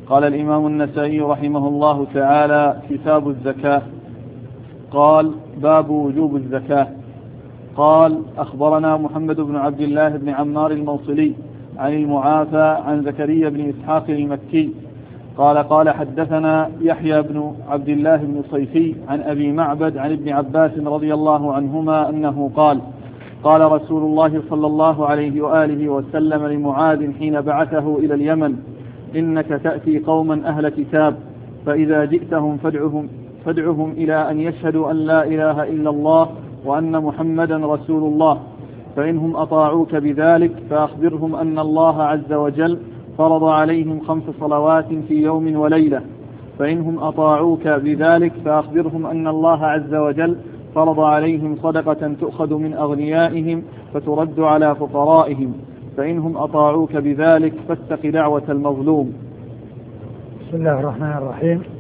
قال الإمام النسائي رحمه الله تعالى: كتاب الزكاة. قال: باب وجوب الزكاة. قال: أخبرنا محمد بن عبد الله بن عمار الموصلي عن المعافى عن زكريا بن إسحاق المكي قال حدثنا يحيى بن عبد الله بن صيفي عن أبي معبد عن ابن عباس رضي الله عنهما أنه قال رسول الله صلى الله عليه وآله وسلم لمعاذ حين بعثه إلى اليمن: إنك تأتي قوما أهل كتاب، فإذا جئتهم فادعهم إلى أن يشهدوا أن لا إله إلا الله وأن محمدا رسول الله، فإنهم أطاعوك بذلك فأخبرهم أن الله عز وجل فرض عليهم 5 صلوات في يوم وليلة، فإنهم أطاعوك بذلك فأخبرهم أن الله عز وجل فرض عليهم صدقة تؤخذ من أغنيائهم فترد على فقرائهم، فإنهم أطاعوك بذلك فاتق دعوة المظلوم. بسم الله الرحمن الرحيم.